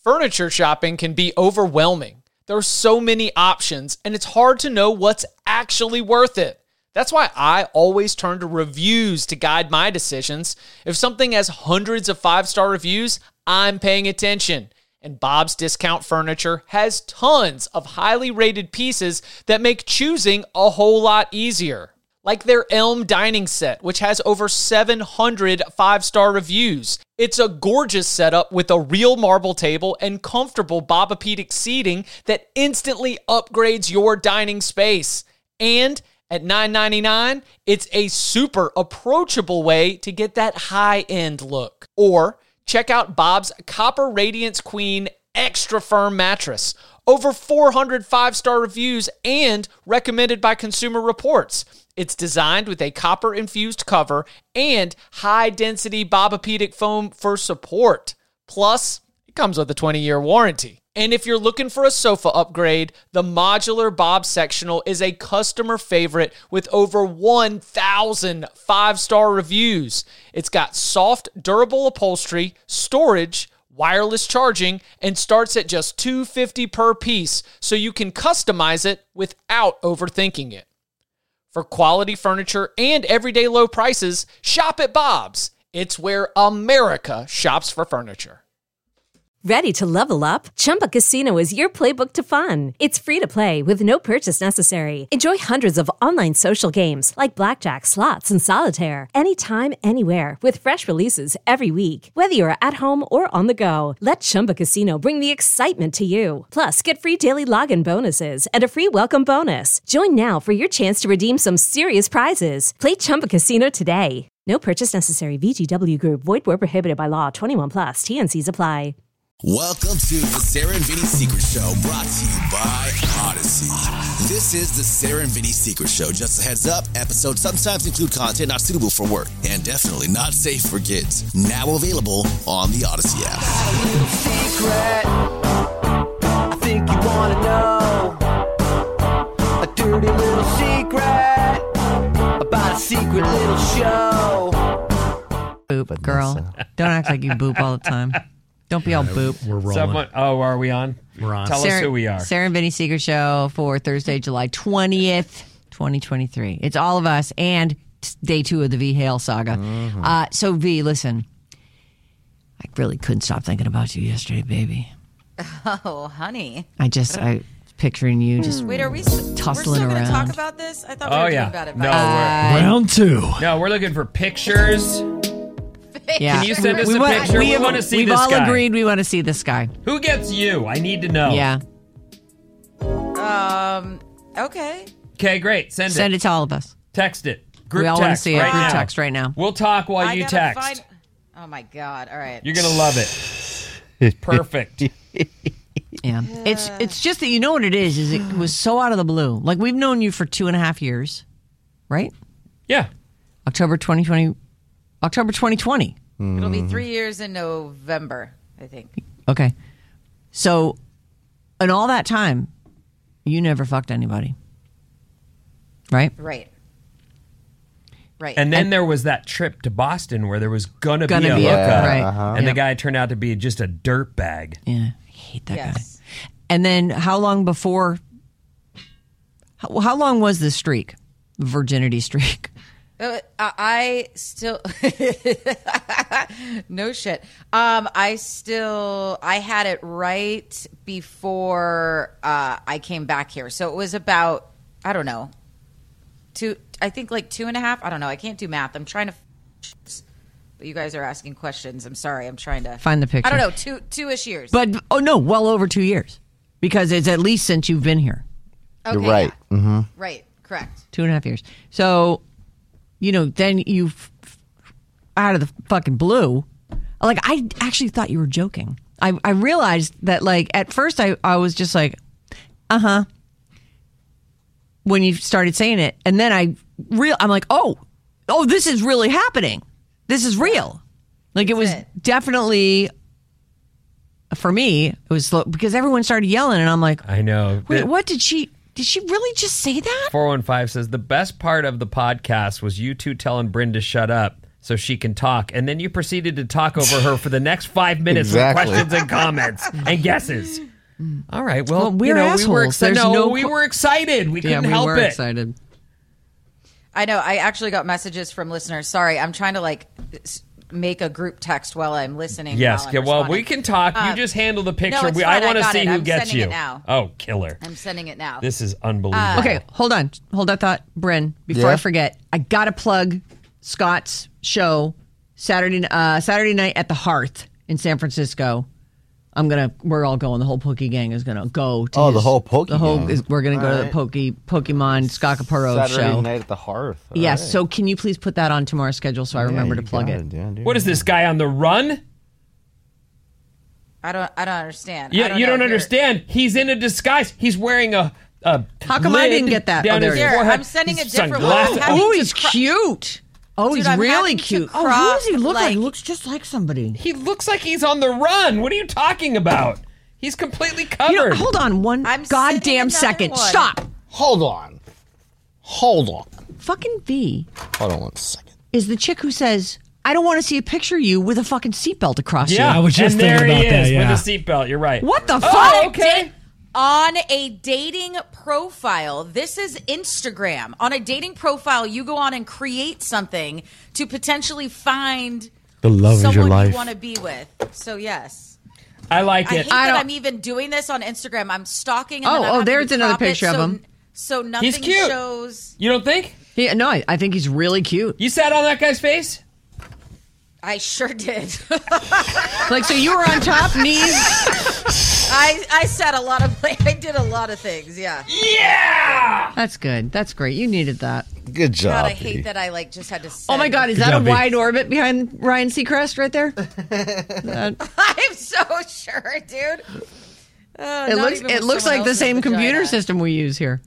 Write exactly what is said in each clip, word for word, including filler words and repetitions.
Furniture shopping can be overwhelming. There are so many options, and it's hard to know what's actually worth it. That's why I always turn to reviews to guide my decisions. If something has hundreds of five-star reviews, I'm paying attention. And Bob's Discount Furniture has tons of highly rated pieces that make choosing a whole lot easier. Like their Elm dining set, which has over seven hundred five-star reviews. It's a gorgeous setup with a real marble table and comfortable Bob-O-Pedic seating that instantly upgrades your dining space. And at nine ninety-nine, it's a super approachable way to get that high-end look. Or check out Bob's Copper Radiance Queen Extra Firm Mattress. Over four hundred five-star reviews and recommended by Consumer Reports. It's designed with a copper-infused cover and high-density Bob-O-Pedic foam for support. Plus, it comes with a twenty-year warranty. And if you're looking for a sofa upgrade, the modular Bob Sectional is a customer favorite with over one thousand five-star reviews. It's got soft, durable upholstery, storage, wireless charging, and starts at just two hundred fifty dollars per piece, so you can customize it without overthinking it. For quality furniture and everyday low prices, shop at Bob's. It's where America shops for furniture. Ready to level up? Chumba Casino is your playbook to fun. It's free to play with no purchase necessary. Enjoy hundreds of online social games like blackjack, slots, and solitaire anytime, anywhere with fresh releases every week. Whether you're at home or on the go, let Chumba Casino bring the excitement to you. Plus, get free daily login bonuses and a free welcome bonus. Join now for your chance to redeem some serious prizes. Play Chumba Casino today. No purchase necessary. V G W Group. Void where prohibited by law. twenty-one plus. T N Cs apply. Welcome to the Sarah and Vinny Secret Show, brought to you by Odyssey. This is the Sarah and Vinny Secret Show. Just a heads up, episodes sometimes include content not suitable for work and definitely not safe for kids. Now available on the Odyssey app. A little secret, I think you want to know. A dirty little secret about a secret little show. Boop, girl. Don't act like you boop all the time. Don't be all boop. We're rolling. Someone, oh, are we on? We're on. Tell Sarah, us who we are. Sarah and Vinny Secret Show for Thursday, July twentieth, twenty twenty-three. It's all of us and day two of the V. Hale saga. Mm-hmm. Uh, so, V, listen. I really couldn't stop thinking about you yesterday, baby. Oh, honey. I just, I picturing you just Wait, are we tussling we're still around. going to talk about this? I thought we Oh, were yeah. doing about it. No, by we're, Round two. no, we're looking for pictures. Yeah. Can you send us we a want, picture? We, We want to see we've this all guy. agreed we want to see this guy. Who gets you? I need to know. Yeah. Um, okay. Okay, great. Send, Send it. it to all of us. Text it. Group we all text want to see it. right Group now. text right now. We'll talk while I you gotta text. find- Oh, my God. All right. You're going to love it. Perfect. Yeah. It's it's just that you know what it is, is it was so out of the blue. Like, we've known you for two and a half years, right? Yeah. October twenty twenty. October twenty twenty. It'll be three years in November, I think. Okay. So, in all that time, you never fucked anybody. Right? Right. Right. And then there was that trip to Boston where there was going to be Gonna a be a- hookup. right. Uh-huh. And Yep. the guy turned out to be just a dirtbag. Yeah. I hate that Yes. guy. And then how long before, how, how long was this streak? Virginity streak? Uh, I I still no shit. Um, I still I had it right before uh, I came back here, so it was about I don't know two. I think like two and a half. I don't know. I can't do math. I'm trying to. But you guys are asking questions. I'm sorry. I'm trying to Find the picture. I don't know. Two two-ish years. But, oh no, well over two years. Because it's at least since you've been here. Okay, You're right. yeah. Mm-hmm. Right. Correct. Two and a half years. So, you know, then you, f- f- out of the fucking blue, like, I actually thought you were joking. I, I realized that, like, at first I, I was just like, uh-huh, when you started saying it. And then I, real, I'm like, oh, oh, this is really happening. This is real. Like, it was it. definitely, for me, it was slow, because everyone started yelling, and I'm like, I know. wait, what did she... Did she really just say that? four one five says, the best part of the podcast was you two telling Bryn to shut up. so she can talk. And then you proceeded to talk over her for the next five minutes Exactly. with questions and comments and guesses. All right. Well, Well, we're you know, we were assholes. excited. There's No, no we qu- were excited. We Yeah, couldn't we help were it. excited. I know. I actually got messages from listeners. Sorry, I'm trying to like s- make a group text while I'm listening. Yes. while I'm Okay, well, responding. we can talk. You Um, just handle the picture. no, it's we, fine. I want I to got see it. who I'm gets sending you. it now. Oh, killer. I'm sending it now. This is unbelievable. Okay, hold on. Hold that thought, Bryn. Before Yeah? I forget, I got to plug Scott's show Saturday uh, Saturday night at the Hearth in San Francisco. I'm gonna. We're all going. The whole Pokey gang is gonna go. To Oh, his- the whole Pokey The whole gang. is. We're gonna go to the Alright. Pokey Pokemon Scott Capurro Saturday show. night at the Hearth. All Yes. right. So can you please put that on tomorrow's schedule so I Yeah, remember you to plug got it? Yeah, dude. What is this guy on the run? I don't. I don't understand. I Yeah, don't you know. don't Here- understand. He's in a disguise. He's wearing a. a How come I lid didn't get that? Down Oh, there his it is. Here, forehead. I'm sending His a different sunglasses. one. Having Oh, to he's cro- cute. Oh, Dude, he's I'm really having to cute. Oh, who crop, does he look like? like- He looks just like somebody. He looks like he's on the run. What are you talking about? He's completely covered. You know, hold on one I'm sending goddamn another second. one. Stop. Hold on. Hold on. Fucking V Hold on one second. is the chick who says, I don't want to see a picture of you with a fucking seatbelt across Yeah, you. I was just and there thinking he about is that, yeah. with a seatbelt. You're right. What the Oh, fuck? okay. On a dating profile, this is Instagram. On a dating profile, you go on and create something to potentially find The love of your someone life. you want to be with. So yes, I like I it. hate I that don't- I'm even doing this on Instagram. I'm stalking. And Oh, then I'm oh, having to there's another crop it picture of so, him. So nothing He's cute. shows. You don't think? He, no, I, I think he's really cute. You sat on that guy's face? I sure did. Like, so you were on top, knees. I I said a lot of. I did a lot of things. Yeah. Yeah! That's good. That's great. You needed that. Good job. God, I B. hate that I like just had to. Send. Oh my God, is Good that job, a B. wide orbit behind Ryan Seacrest right there? That- I'm so sure, dude. Uh, it not looks even it with looks someone like the else's same computer vagina. system we use here.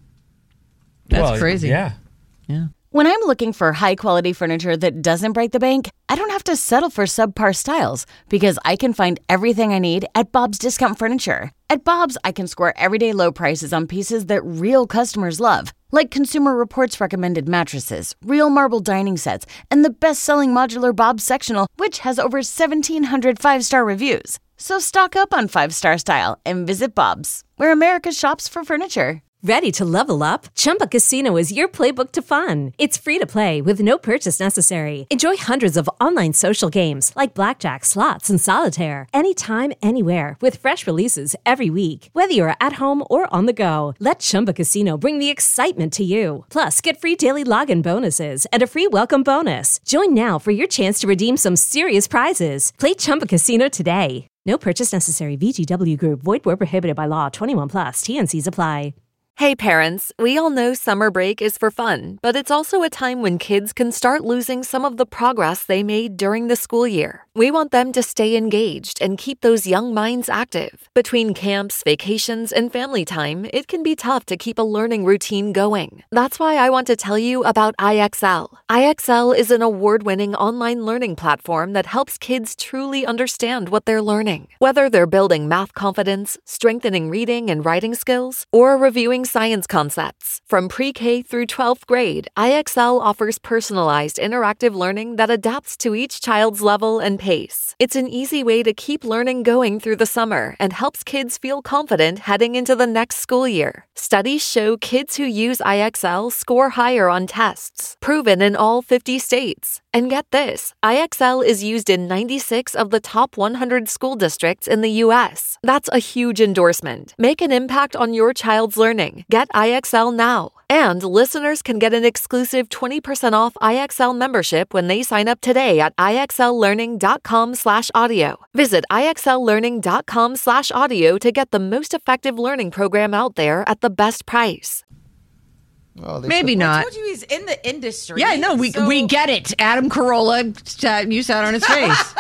That's Well, crazy. Yeah. Yeah. When I'm looking for high-quality furniture that doesn't break the bank, I don't have to settle for subpar styles because I can find everything I need at Bob's Discount Furniture. At Bob's, I can score everyday low prices on pieces that real customers love, like Consumer Reports recommended mattresses, real marble dining sets, and the best-selling modular Bob's sectional, which has over seventeen hundred five-star reviews. So stock up on five-star style and visit Bob's, where America shops for furniture. Ready to level up? Chumba Casino is your playbook to fun. It's free to play with no purchase necessary. Enjoy hundreds of online social games like blackjack, slots, and solitaire anytime, anywhere with fresh releases every week. Whether you're at home or on the go, let Chumba Casino bring the excitement to you. Plus, get free daily login bonuses and a free welcome bonus. Join now for your chance to redeem some serious prizes. Play Chumba Casino today. No purchase necessary. V G W Group. Void where prohibited by law. twenty-one plus. T N Cs apply. Hey parents, we all know summer break is for fun, but it's also a time when kids can start losing some of the progress they made during the school year. We want them to stay engaged and keep those young minds active. Between camps, vacations, and family time, it can be tough to keep a learning routine going. That's why I want to tell you about I X L. I X L is an award-winning online learning platform that helps kids truly understand what they're learning. Whether they're building math confidence, strengthening reading and writing skills, or reviewing science concepts. From pre-K through twelfth grade, I X L offers personalized interactive learning that adapts to each child's level and pace. It's an easy way to keep learning going through the summer and helps kids feel confident heading into the next school year. Studies show kids who use I X L score higher on tests, proven in all fifty states. And get this, I X L is used in ninety-six of the top one hundred school districts in the U S. That's a huge endorsement. Make an impact on your child's learning. Get I X L now. And listeners can get an exclusive twenty percent off I X L membership when they sign up today at IXLlearning.com slash audio. Visit IXLlearning.com slash audio to get the most effective learning program out there at the best price. Oh, they Maybe I not. told you he's in the industry. Yeah, no, we so- we get it. Adam Carolla, sat, you sat on his face.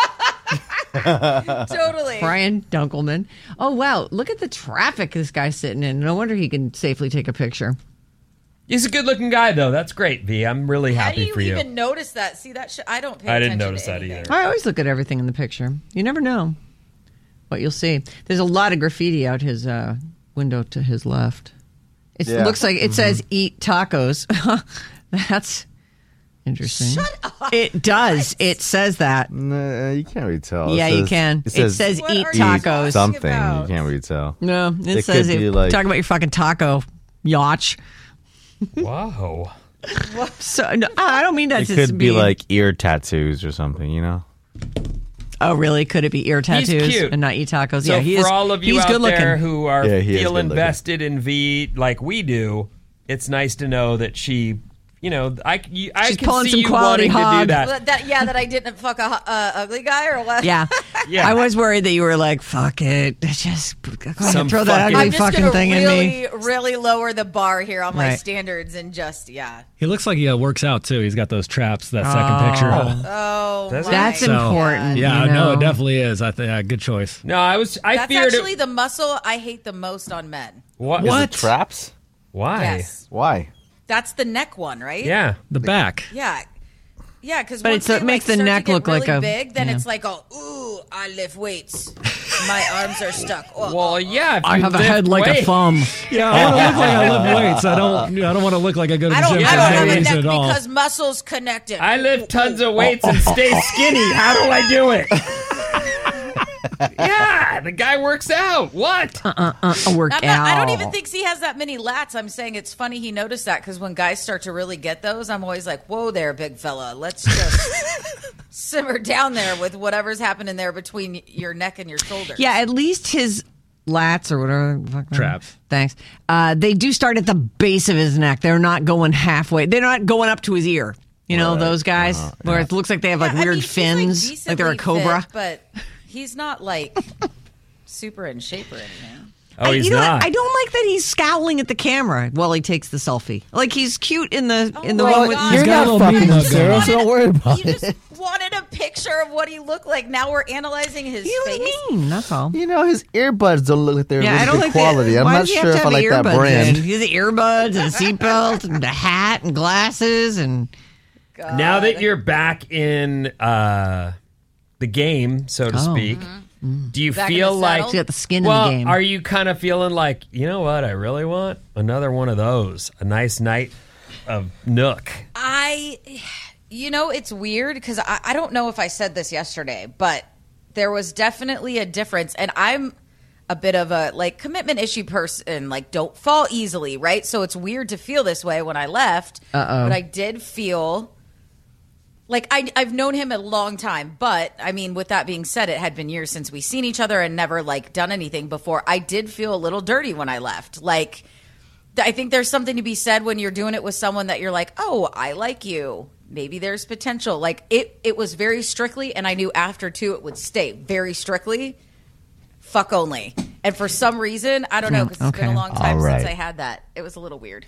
totally. Brian Dunkelman. Oh, wow. Look at the traffic this guy's sitting in. No wonder he can safely take a picture. He's a good-looking guy, though. That's great, V. I'm really How happy do you for you. even notice that? See that? Sh- I don't pay I didn't attention notice to that anything. either. I always look at everything in the picture. You never know what you'll see. There's a lot of graffiti out his uh, window to his left. It Yeah. looks like it says "Eat tacos." That's Interesting. Shut up. It does. It says that. Nah, you can't really tell. Yeah, it says, you can. It says, it says What eat are you tacos. something. about? You can't really tell. No, it, It says could it. be like- Talk about your fucking taco, yacht. Wow. So no, I don't mean that It to could be mean- like ear tattoos or something, you know? Oh, really? Could it be ear tattoos cute. and not eat tacos? So yeah, he for is. all of you he's out good there looking. who are Yeah, he is feel good looking. invested in V like we do, it's nice to know that she, you know, I, you, I She's can pulling see some you quality wanting to hog. do that. Well, that, yeah, that I didn't fuck a uh, ugly guy or what? Yeah. Yeah. I was worried that you were like, fuck it. Just go ahead Some and throw that fucking- ugly I'm just fucking gonna thing really, in me. really lower the bar here on my Right. standards and just yeah. He looks like he uh, works out too. He's got those traps. That second picture. Oh, Does my it? That's So, important. Yeah, you know? no, it definitely is. I think yeah, good choice. No, I was. I That's feared actually it. the muscle I hate the most on men. What? Is it traps? Why? Yes, Why? that's the neck one, right? Yeah. The back. Yeah. Yeah, because But once it's- it they, makes like, the start neck to get look like really a- big, then yeah. it's like, oh, ooh, I lift weights. My arms are stuck. Oh, Well, oh, yeah. If I you have a lift head like a weights- thumb. Yeah, I want to look like I lift weights. I don't. I don't want to look like I go to I the don't, gym I for don't no have a reason neck at all. because muscles connected. I lift tons of weights and stay skinny. How do I do it? Yeah, the guy works out. What? Uh, uh, a workout. I'm not, I don't even think he has that many lats. I'm saying it's funny he noticed that because when guys start to really get those, I'm always like, whoa there, big fella. Let's just simmer down there with whatever's happening there between your neck and your shoulders. Yeah, at least his lats or whatever. the fuck- Traps. Thanks. Uh, they do start at the base of his neck. They're not going halfway. They're not going up to his ear. You know, those guys where it looks like they have like Yeah, I weird mean, he's, fins, like, decently they're a cobra. fit, but he's not like super in shape or anything. Oh, I- he's you know not. What? I don't like that he's scowling at the camera while he takes the selfie. Like he's cute in the in the my one with. God. You're got a not little meat fucking mug Sarah, going. so don't worry about You just it. wanted a picture of what he looked like. Now we're analyzing his He was face. mean. That's all. You know, his earbuds don't look like they're Yeah, I really don't good like quality. The, I'm why not does he have sure to if I have like the that earbuds brand. In? He has the earbuds and the seatbelt and the hat and glasses and. God. Now that you're back in uh, the game, so to Oh. speak, do you Back in feel the like saddle? He's got the skin well, in the game. are you kind of feeling like, you know what, I really want another one of those, a nice night of Nook? I, you know, it's weird because I, I don't know if I said this yesterday, but there was definitely a difference. And I'm a bit of a like commitment issue person, like don't fall easily, right? So it's weird to feel this way when I left. Uh-oh. But I did feel like I, I've known him a long time. But I mean, with that being said, it had been years since we seen each other and never like done anything before. I did feel a little dirty when I left. Like, I think there's something to be said when you're doing it with someone that you're like, oh, I like you. Maybe there's potential. Like it, it was very strictly, and I knew after two it would stay very strictly. Fuck only. And for some reason, I don't know, because it's been okay. a long time All right. since I had that. It was a little weird.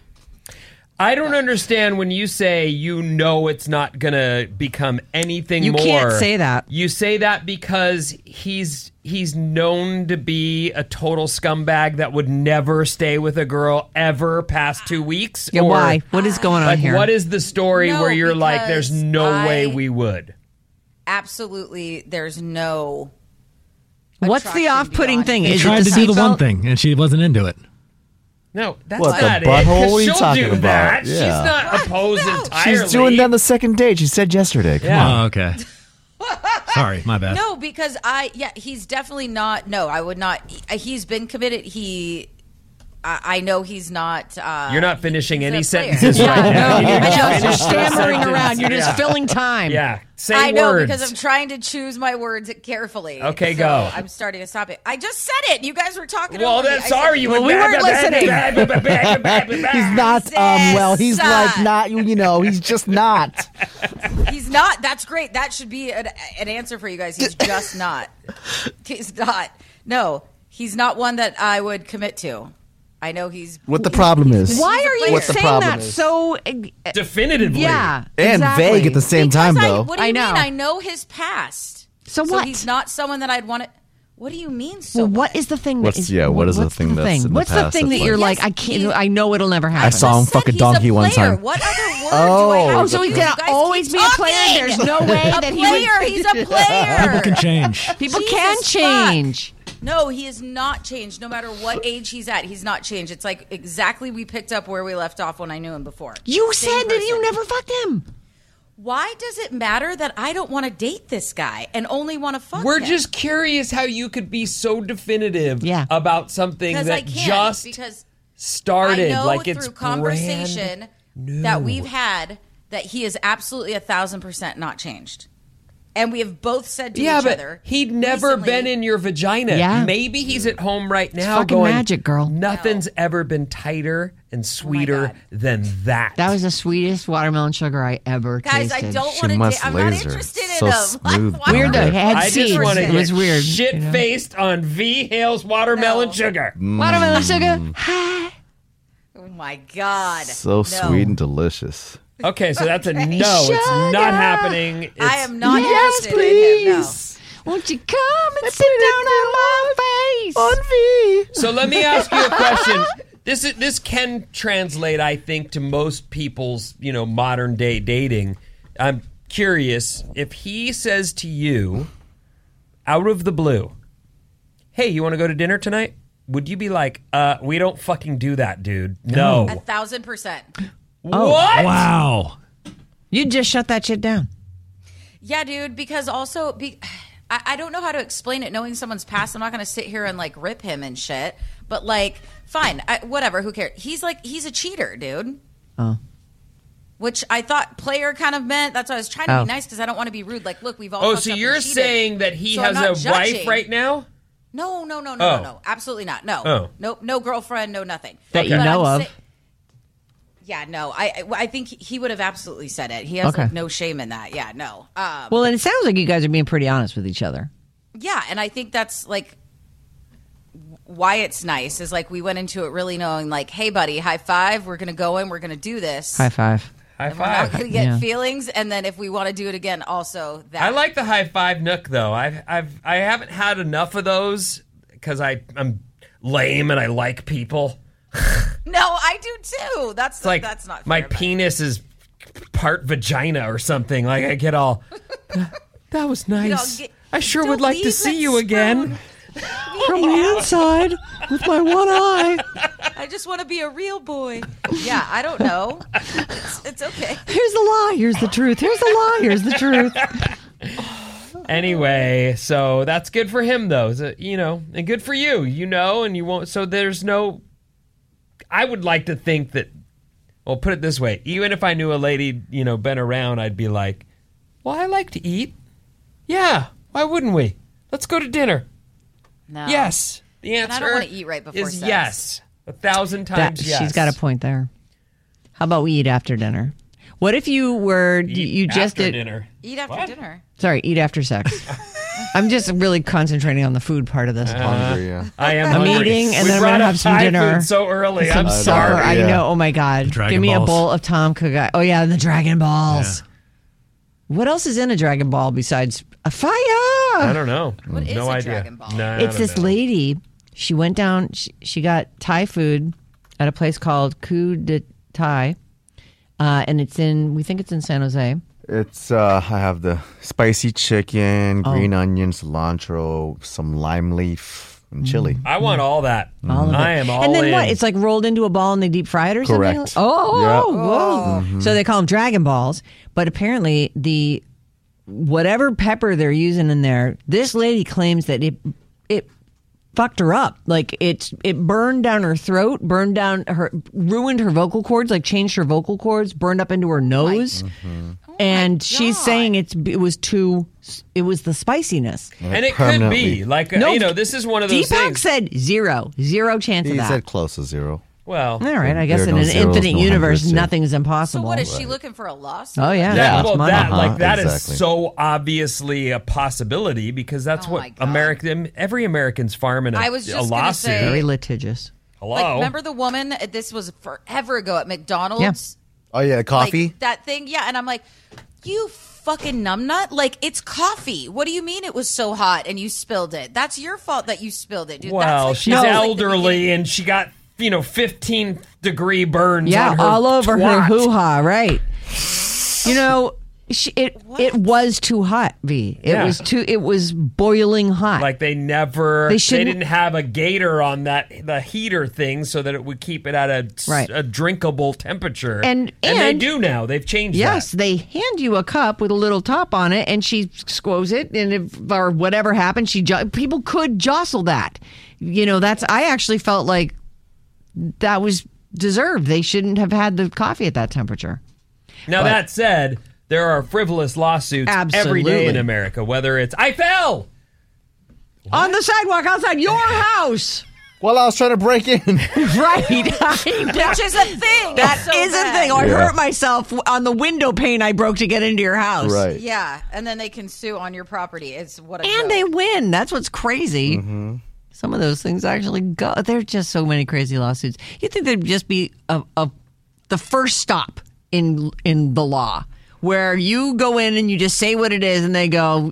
I don't understand when you say you know it's not going to become anything You more. can't say that. You say that because he's he's known to be a total scumbag that would never stay with a girl ever past two weeks. Yeah, or, why? What is going on like, here? what is the story No, where you're like, there's because no I- way we would? Absolutely, there's no. What's the attraction off-putting beyond- thing? He Is tried it to the do the one seatbelt? thing, and she wasn't into it. No, that's What, the not it. butthole? 'cause What are you she'll talking do about? that. Yeah. She's not opposed No. entirely. She's doing that on the second date. She said yesterday. Come Yeah. on. Oh, okay. Sorry, my bad. No, because I yeah, he's definitely not. No, I would not. He's been committed. He, I, I know he's not. Uh, You're not finishing he's any a player. sentences Yeah, right now. no, You you're need to just finish the stammering sentence. around. You're just Yeah. filling time. Yeah, say I know words. because I'm trying to choose my words carefully. Okay, So go. I'm starting to stop it. I just said it. You guys were talking. Well, over me. then I sorry, said- you Well, were we weren't listening. He's not, um, well, he's like not, you know, he's just not. He's not. That's great. That should be an, an answer for you guys. He's just not. He's not. No, he's not one that I would commit to. I know he's. What the problem is. Why He's a are you player. What the saying problem that is. so? uh, Definitively. Yeah, And exactly. vague at the same Because time, I, though. what do you I know. mean? I know his past. So So what? he's not someone that I'd want to. What do you mean? So Well, what? what is the thing? That What's- is, yeah, what is the what's thing that's in the What's the past thing that that's you're like- like? I Yes, can't. he- I know it'll never happen. I saw him Said fuck a he's donkey one player. time. What other word do Oh. I have? Oh, so to he's use? gonna You guys always keep be a player. talking. There's no way a that he player. would. He's a player. People can change. People Jesus can fuck. change. No, he has not changed. No matter what age he's at, he's not changed. It's like exactly we picked up where we left off when I knew him before. You Same said that you person. never fucked him. why does it matter that I don't want to date this guy and only want to fuck We're him? just curious how you could be so definitive Yeah. about something Because that I can't, just because started. I know like through it's conversation brand new. that we've had that he is absolutely a thousand percent not changed. And we have both said to Yeah, each but other. he'd never recently, been in your vagina. Yeah. Maybe he's at home right now fucking going, magic, girl. Nothing's ever been tighter and sweeter God. than that. That was the sweetest watermelon sugar I ever Guys, I tasted. don't She want to must date. I'm not laser. interested in So him. smooth, Like, why Weird would though. I- It had I just seeds. want to It get was weird. shit you know? faced on V Hale's watermelon No. sugar. Watermelon sugar. Hi. Oh my God. So No. sweet and delicious. Okay, so that's a no. It's not happening. It's, I am not Yes, interested in him. No. Won't you come and sit down on my face? On V. So let me ask you a question. This is, this can translate, I think, to most people's, you know, modern day dating. I'm curious if he says to you, out of the blue, "Hey, you want to go to dinner tonight?" Would you be like, "Uh, we don't fucking do that, dude. No." A thousand percent. What? Wow. You just shut that shit down. Yeah, dude, because also, be, I, I don't know how to explain it knowing someone's past. I'm not going to sit here and like rip him and shit. But like, fine, I, whatever, who cares? He's like, he's a cheater, dude. Oh. Which I thought player kind of meant. That's why I was trying to Oh. be nice because I don't want to be rude. Like, look, we've all Oh, fucked so up and you're cheated. saying that he So I'm has not a wife judging. right now? No, no, no, no, Oh. no, no. Absolutely not. No. Oh. No, no girlfriend, no nothing. That you But know I'm of. sa- yeah, no. I I think he would have absolutely said it. He has Okay. like no shame in that. Yeah, no. Um, Well, and it sounds like you guys are being pretty honest with each other. yeah, and I think that's like why it's nice is like we went into it really knowing like, hey, buddy, high five. We're gonna go in. We're gonna do this. High five. High And we're not five. gonna get Yeah. feelings, and then if we want to do it again, also that. I like the high five nook though. I've I've I haven't had enough of those because I I'm lame and I like people. No, I do too. That's It's like that's not my fair, but- penis is part vagina or something. Like I get all that was nice. get- I sure don't would like to leave see that you again. From the inside with my one eye. I just want to be a real boy. Yeah, I don't know. It's, it's okay. Here's the lie. Here's the truth. Here's the lie. Here's the truth. Anyway, so that's good for him though. So, you know, and good for you. You know, and you won't. So there's no. I would like to think that. Well, put it this way: even if I knew a lady, you know, been around, I'd be like, "Well, I like to eat. Yeah, why wouldn't we? Let's go to dinner." No. Yes, the And answer. I don't want to eat right before is sex. yes, a thousand That, times yes. She's got a point there. How about we eat after dinner? What if you were Eat you just after did dinner. Eat after What? dinner. sorry, eat after sex. I'm just really concentrating on the food part of this. Hungry, yeah. I am. I'm hungry. eating, and We then I'm brought gonna up have some Thai dinner. food so early. Some I'm I know. supper. sorry. I Yeah. know. Oh my god! Dragon Give me Balls. a bowl of Tom Cook. Oh yeah, the Dragon Balls. What else is in a Dragon Ball besides a fire? I don't know. What is no a idea. Dragon Ball? No, I It's don't this know. lady. She went down. She, she got Thai food at a place called Coup de Thai, uh, and it's in. We think it's in San Jose. It's uh I have the spicy chicken, Oh. green onion, cilantro, some lime leaf, and chili. I want all that. All of I it. am all And then in. what? It's like rolled into a ball and they deep fry it or Correct. something. Oh, Yep. whoa. Mm-hmm. So they call them Dragon Balls, but apparently the whatever pepper they're using in there, this lady claims that it it fucked her up. Like it it burned down her throat, burned down her, ruined her vocal cords, like changed her vocal cords, burned up into her nose. And she's God. saying it's it was too. It was the spiciness. and it could Permanently. be like uh, No, you know, this is one of those Deepak things. said zero, zero chance He of that. said close to zero. Well, All right, I guess There are in no an zeros, infinite no universe, hundreds, yeah. nothing is impossible. So what is she looking for a lawsuit? Oh yeah, that, that's well, money. that like Uh-huh, that is exactly. so obviously a possibility because that's Oh my what God. American every American's farming a, I was a just gonna lawsuit. say- Very litigious. Hello. Like, remember the woman? This was forever ago at McDonald's. Oh yeah, Like, coffee. that thing, yeah. And I'm like, you fucking numbnut. Like, it's coffee. What do you mean it was so hot and you spilled it? That's your fault that you spilled it, dude. well, That's like, she's that was like the elderly beginning. and she got you know fifteen degree burns. Yeah, on her all over her twat. hoo ha. Right. You know, She, it it was too hot, V. It Yeah. was too. It was boiling hot. Like they never, They they, shouldn't- didn't have a gator on that the heater thing so that it would keep it at a, s- Right. a drinkable temperature. And- and they and- do now. They've changed Yes, that. they hand you a cup with a little top on it, and she squoze it, and if or whatever happened, she jo- people could jostle that. You know, that's. I actually felt like that was deserved. They shouldn't have had the coffee at that temperature. Now But- that said, there are frivolous lawsuits every day in Absolutely. America. Whether it's I fell. On the sidewalk outside your house. Well, I was trying to break in. Right. Which is a thing. That It's so is a bad. thing. Or I Yeah. hurt myself on the window pane I broke to get into your house. Right. Yeah, and then they can sue on your property. It's what a And joke. they win. That's what's crazy. Mm-hmm. Some of those things actually go. There's just so many crazy lawsuits. You think there'd just be a, a the first stop in in the law where you go in and you just say what it is and they go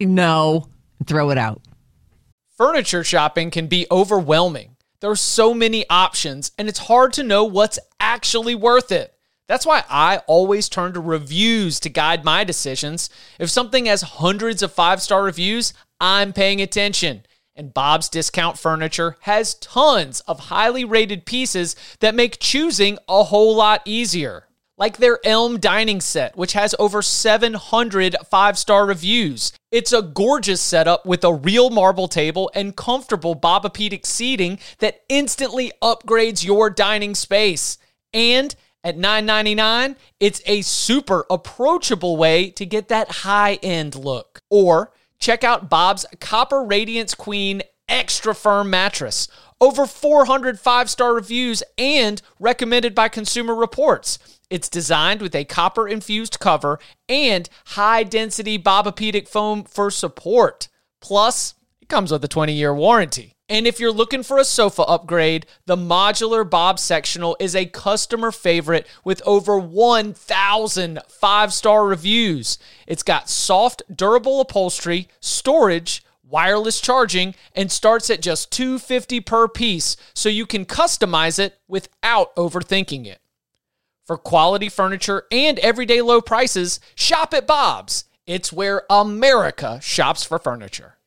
no, and throw it out. Furniture shopping can be overwhelming. There are so many options, and it's hard to know what's actually worth it. That's why I always turn to reviews to guide my decisions. If something has hundreds of five-star reviews, I'm paying attention. And Bob's Discount Furniture has tons of highly rated pieces that make choosing a whole lot easier. Like their Elm dining set, which has over seven hundred five-star reviews. It's a gorgeous setup with a real marble table and comfortable Bobapedic seating that instantly upgrades your dining space. And at nine ninety-nine, it's a super approachable way to get that high-end look. Or check out Bob's Copper Radiance Queen Extra Firm Mattress. Over four hundred five-star reviews and recommended by Consumer Reports. It's designed with a copper-infused cover and high-density Bobapedic foam for support. Plus, it comes with a twenty-year warranty. And if you're looking for a sofa upgrade, the modular Bob sectional is a customer favorite with over one thousand five-star reviews. It's got soft, durable upholstery, storage, wireless charging, and starts at just two hundred fifty dollars per piece, so you can customize it without overthinking it. For quality furniture and everyday low prices, shop at Bob's. It's where America shops for furniture.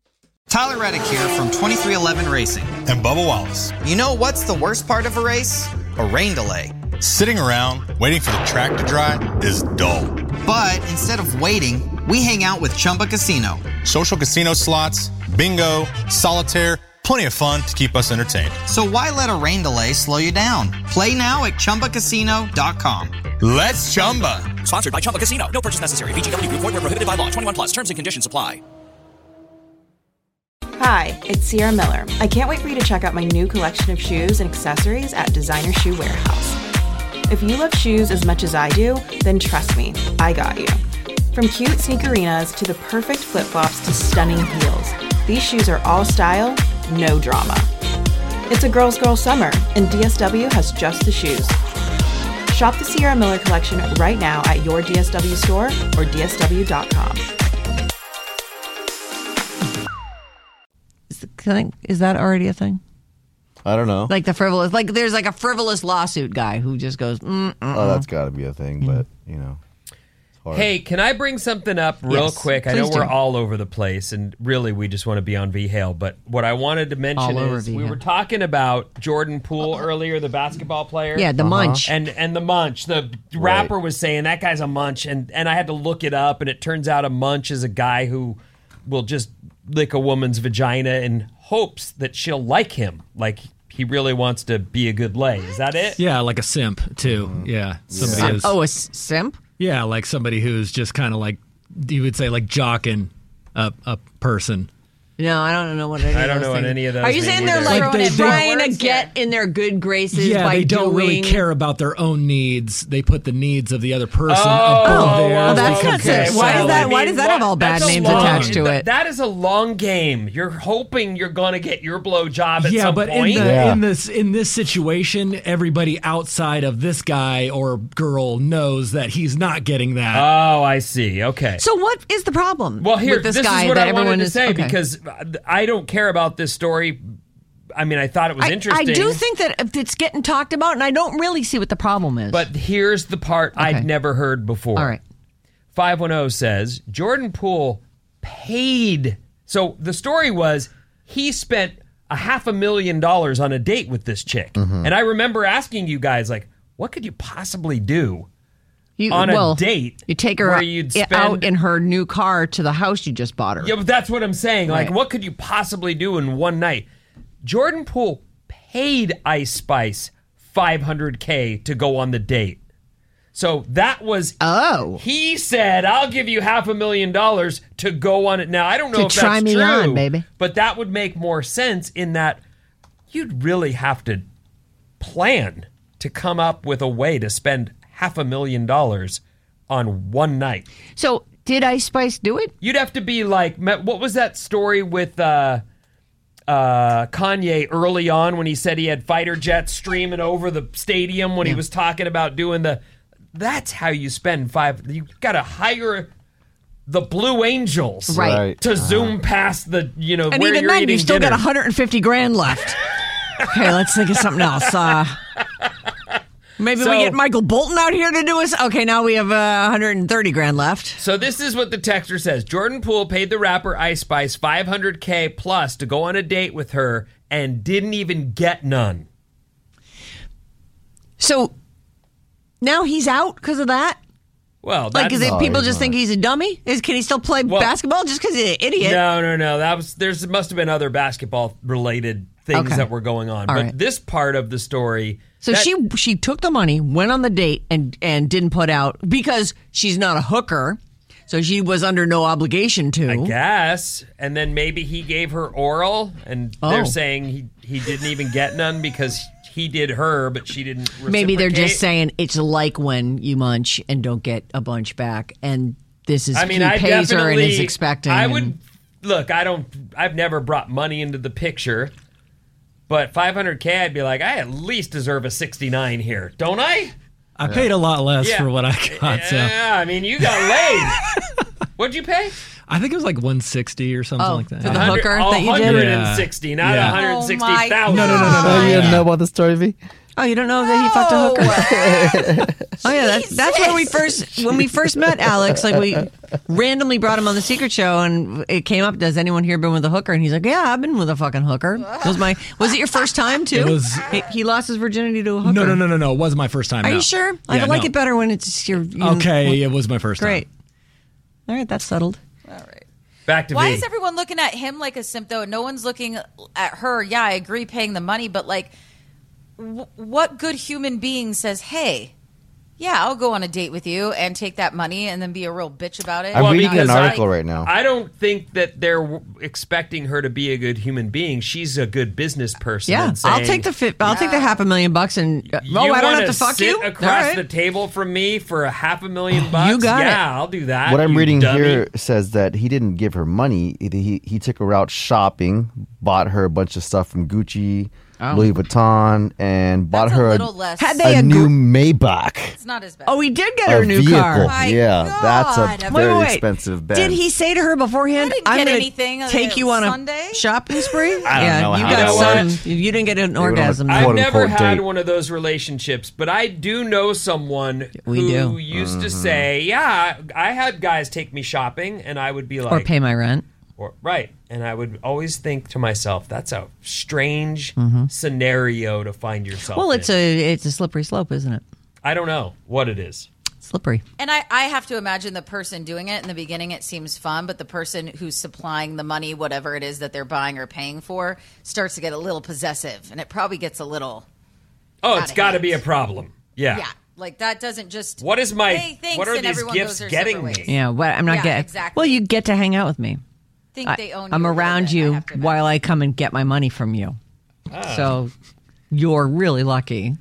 Tyler Reddick here from twenty-three eleven Racing. And Bubba Wallace. You know what's the worst part of a race? A rain delay. Sitting around waiting for the track to dry is dull. But instead of waiting, we hang out with Chumba Casino. Social casino slots, bingo, solitaire, plenty of fun to keep us entertained. So why let a rain delay slow you down? Play now at Chumba Casino dot com. Let's Chumba. Sponsored by Chumba Casino. No purchase necessary. V G W Group. Void where prohibited by law. twenty-one plus. Terms and conditions apply. Hi, it's Sierra Miller. I can't wait for you to check out my new collection of shoes and accessories at Designer Shoe Warehouse. If you love shoes as much as I do, then trust me, I got you. From cute sneakerinas to the perfect flip-flops to stunning heels, these shoes are all style, no drama. It's a girl's girl summer, and D S W has just the shoes. Shop the Sierra Miller collection right now at your D S W store or D S W dot com. Is, the, is that already a thing? I don't know. Like the frivolous, like there's like a frivolous lawsuit guy who just goes, mm, Oh, that's got to be a thing, but, you know. it's hard. Hey, can I bring something up real Yes, quick? I know please we're do. all over the place, and really we just want to be on V-Hail. But what I wanted to mention All over is we V-Hail. were talking about Jordan Poole earlier, the basketball player. Yeah, the munch. And and the munch. The rapper was saying that guy's a munch, and, and I had to look it up, and it turns out a munch is a guy who will just lick a woman's vagina in hopes that she'll like him. Like he really wants to be a good lay. Is that it? Yeah, like a simp too. Yeah, somebody Simp? is. Oh, a s- simp? Yeah, like somebody who's just kind of like you would say, like jocking a a person. No, I don't know what any I of don't those know what things- any of those Are you mean saying they're either. like, Like, they- they- trying to get in their good graces Yeah, by they don't doing... really care about their own needs. They put the needs of the other person Oh, above theirs. well, that's because not they're it. Why is selling. that- why does that have all bad That's a names long- attached to it? That is a long game. You're hoping you're going to get your blow job at yeah, some but point. in the, Yeah. in this in this situation, everybody outside of this guy or girl knows that he's not getting that. Oh, I see. Okay. So what is the problem Well, here, with this, this guy is what that I everyone wanted to is... say okay. because I don't care about this story. I mean, I thought it was I, interesting. I do think that it's getting talked about, and I don't really see what the problem is. But here's the part Okay. I'd never heard before. All right. five one zero says, Jordan Poole paid. So the story was he spent a half a million dollars on a date with this chick. Mm-hmm. And I remember asking you guys, like, what could you possibly do You, on a well, date? You take her where out, you'd out spend in her new car to the house you just bought her. Yeah, but that's what I'm saying. Like, Right. what could you possibly do in one night? Jordan Poole paid Ice Spice five hundred K to go on the date. So that was... Oh. He said, I'll give you half a million dollars to go on it. Now, I don't know To if try that's me true. on, baby. But that would make more sense in that you'd really have to plan to come up with a way to spend half a million dollars on one night. So did Ice Spice do it? You'd have to be like, what was that story with uh, uh, Kanye early on when he said he had fighter jets streaming over the stadium when he was talking about doing the... That's how you spend five... You got to hire the Blue Angels Right. to zoom past the, you know, And where even you're then, eating you still dinner. got one hundred fifty grand left. Okay, let's think of something else. Uh, maybe So- we get Michael Bolton out here to do us. Okay, now we have uh, one hundred thirty grand left. So this is what the texter says. Jordan Poole paid the rapper Ice Spice five hundred K plus to go on a date with her and didn't even get none. So now he's out because of that? Well, Like, that's... is it people just think he's a dummy? Is Can he still play Well- basketball just because he's an idiot? No, no, no. That was there's must have been other basketball related things Okay. that were going on. All but right. this part of the story, So that- she she took the money, went on the date, and and didn't put out because she's not a hooker. So she was under no obligation to. I guess, and then maybe he gave her oral, and Oh. they're saying he he didn't even get none because he did her, but she didn't. Maybe they're reciprocate. just saying it's like when you munch and don't get a bunch back, and this is I mean, he I pays her and definitely is expecting. I and- would look. I don't. I've never brought money into the picture, but five hundred K, I'd be like, I at least deserve a sixty-nine here, don't I? I paid a lot less Yeah. for what I got. So Yeah, I mean, you got laid. What'd you pay? I think it was like one sixty or something Oh, like that. for the hooker that you did? one hundred sixty, not Yeah. one hundred sixty Oh thousand. No, no, no, no, no. Oh, you didn't know about the story, V? Oh, you don't know that he fucked a hooker? Oh yeah, that's that's where we first when we first met Alex. Like we randomly brought him on the Secret Show, and it came up. Does anyone here been with a hooker? And he's like, Yeah, I've been with a fucking hooker. Was my was it your first time too? It was- He, he lost his virginity to a hooker. No, no, no, no, no. It wasn't my first time. Are no. you sure? I Yeah, like no. it better when it's your. You, Okay, it was my first Great. time. All right, that's settled. Back to Why V. is everyone looking at him like a simp though? No one's looking at her. Yeah, I agree paying the money, but like, w- what good human being says, "Hey, yeah, I'll go on a date with you and take that money and then be a real bitch about it"? I'm Well, reading because an article I- right now. I don't think that they're w- expecting her to be a good human being. She's a good business person. Yeah, and saying, I'll take the fi- I'll take the half a million bucks and uh, You oh, I don't wanna have to fuck sit you. across All right. the table from me for a half a million bucks. You got yeah, it. I'll do that. What I'm you reading dummy. here says that he didn't give her money. He he took her out shopping, bought her a bunch of stuff from Gucci, Oh. Louis Vuitton, and bought That's a her little less. Had they a a new gr- Maybach. It's not as bad. Oh, he did get A her a new vehicle. car. My yeah, that's God. a Wait, very wait, wait. expensive bed. Did he say to her beforehand, I didn't "I'm get gonna anything on take a you on Sunday?" a shopping spree"? I don't yeah, know you how got that some. works. You didn't get an were on a orgasm. quote I've unquote never had date. one of those relationships, but I do know someone We who do. used to Mm-hmm. say, "Yeah, I had guys take me shopping," and I would be like, or pay my rent. Or, right. And I would always think to myself, that's a strange Mm-hmm. scenario to find yourself Well, in. it's a it's a slippery slope, isn't it? I don't know what it is. Slippery. And I, I have to imagine the person doing it in the beginning, it seems fun, but the person who's supplying the money, whatever it is that they're buying or paying for, starts to get a little possessive. And it probably gets a little. Oh, Out it's of got to hand. be a problem. Yeah. Yeah. Like that doesn't just. What is my, Hey, thanks, what are and these everyone gifts goes their getting separate me? ways. Yeah, what I'm not Yeah, getting. exactly. Well, you get to hang out with me. Think I, they own you I'm a little around bit, I you have to imagine. while I come and get my money from you. Ah. So you're really lucky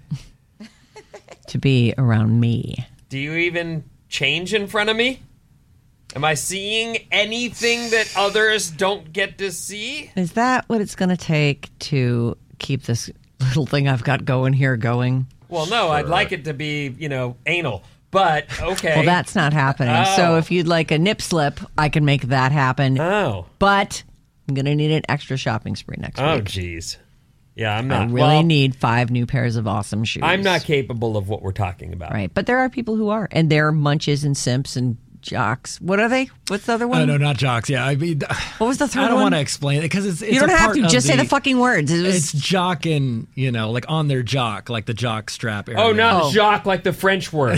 to be around me. Do you even change in front of me? Am I seeing anything that others don't get to see? Is that what it's going to take to keep this little thing I've got going here going? Well, no, I'd like it to be, you know, anal. But, okay. Well, that's not happening. Oh. So if you'd like a nip slip, I can make that happen. Oh. But I'm going to need an extra shopping spree next Oh, week. jeez. Yeah, I'm I not. really well, need five new pairs of awesome shoes. I'm not capable of what we're talking about. Right. But there are people who are. And they're munches and simps and jocks. What are they? What's the other one? Oh, no, not jocks. Yeah, I mean, what was the third I don't one? want to explain it because it's, it's you don't a have part to. of Just say the the fucking words. It was, It's jock and, you know, like on their jock, like the jock strap area. Oh, not oh. jock like the French word.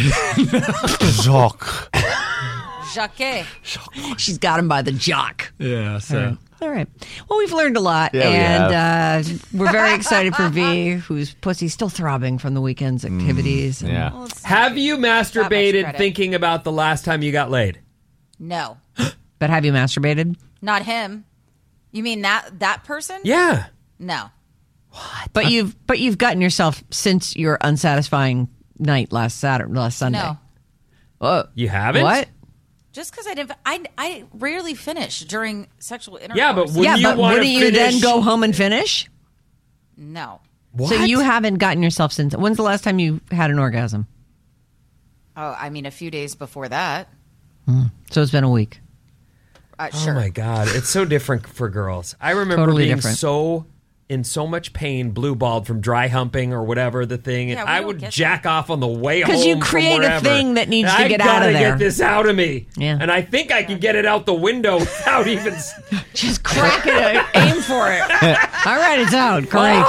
Jock. Jacquet. She's got him by the jock. Yeah, so. All right. All right. Well, we've learned a lot, Yeah, we and uh, we're very excited for V, whose pussy's still throbbing from the weekend's activities. Mm, yeah. Well, have you masturbated credit. thinking about the last time you got laid? No. But have you masturbated? Not him. You mean that that person? Yeah. No. But you've but you've gotten yourself since your unsatisfying night last Saturday, last Sunday. No. Oh, You haven't? what? Just because I didn't, I, I rarely finish during sexual intercourse. Yeah, but wouldn't yeah, you but want wouldn't to you then finish- go home and finish? No. What? So you haven't gotten yourself since. When's the last time you had an orgasm? Oh, I mean, a few days before that. Mm. So it's been a week. Uh, Oh sure. my God, it's so different for girls. I remember Totally being different. so in so much pain, blue balled from dry humping or whatever the thing, and Yeah, we I don't would get jack off on the way home. Because you from create a wherever. thing that needs And to I get out gotta of there. Get this out of me. Yeah. And I think I can get it out the window without even. Just crack it, aim for it. All right, it's out.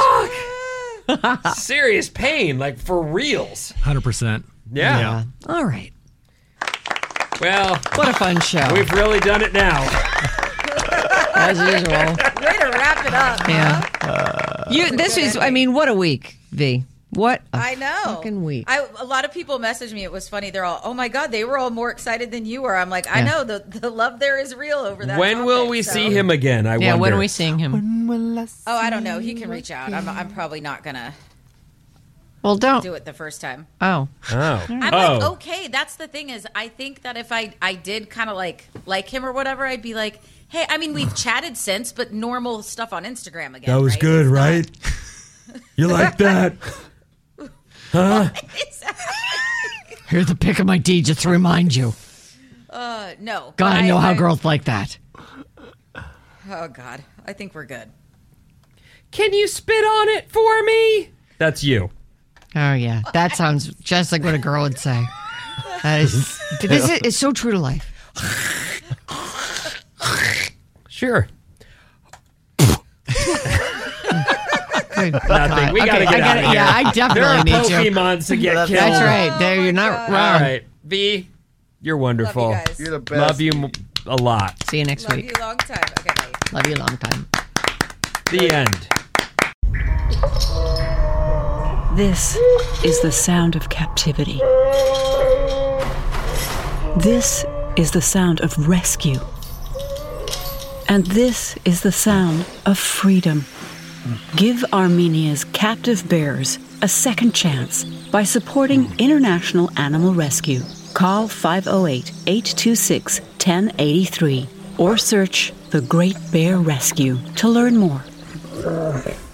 Great. Serious pain, like for reals. one hundred percent. Yeah. Yeah. All right. Well, What a fun show. we've really done it now. As usual. Way to wrap it up. Yeah. you. This is. I mean, what a week, V. What a I know. fucking week. I, a lot of people messaged me. It was funny. They're all, oh my God, they were all more excited than you were. I'm like, I Yeah. know. The, the love there is real over that. When will topic, we so- see him again? I yeah. wonder. When are we seeing him? Oh, I don't know. He can reach out. I'm, I'm probably not going to Well, don't. do it the first time. Oh. Oh. I'm oh. like, okay, that's the thing is, I think that if I, I did kind of like like him or whatever, I'd be like, hey, I mean, we've chatted since, but normal stuff on Instagram again. That was right? good, It's not- right? You like that? Huh? Here's the pic of my D just to remind you. Uh, no. God, I know how I- girls like that. Oh God, I think we're good. Can you spit on it for me? That's you. Oh yeah, that sounds just like what a girl would say. That is, this is it's so true to life. Sure. Good Nothing. God. We gotta Okay, get I out of here. Yeah, I definitely there are need to. Pokemons to get killed. That's right. There, you're not wrong. All right, V, you're wonderful. Love you guys. You're the best. Love you m- a lot. See you next Love week. you long time. Okay, bye. Love you a long time. The end. This is the sound of captivity. This is the sound of rescue. And this is the sound of freedom. Give Armenia's captive bears a second chance by supporting International Animal Rescue. Call five oh eight, eight two six, one oh eight three or search The Great Bear Rescue to learn more.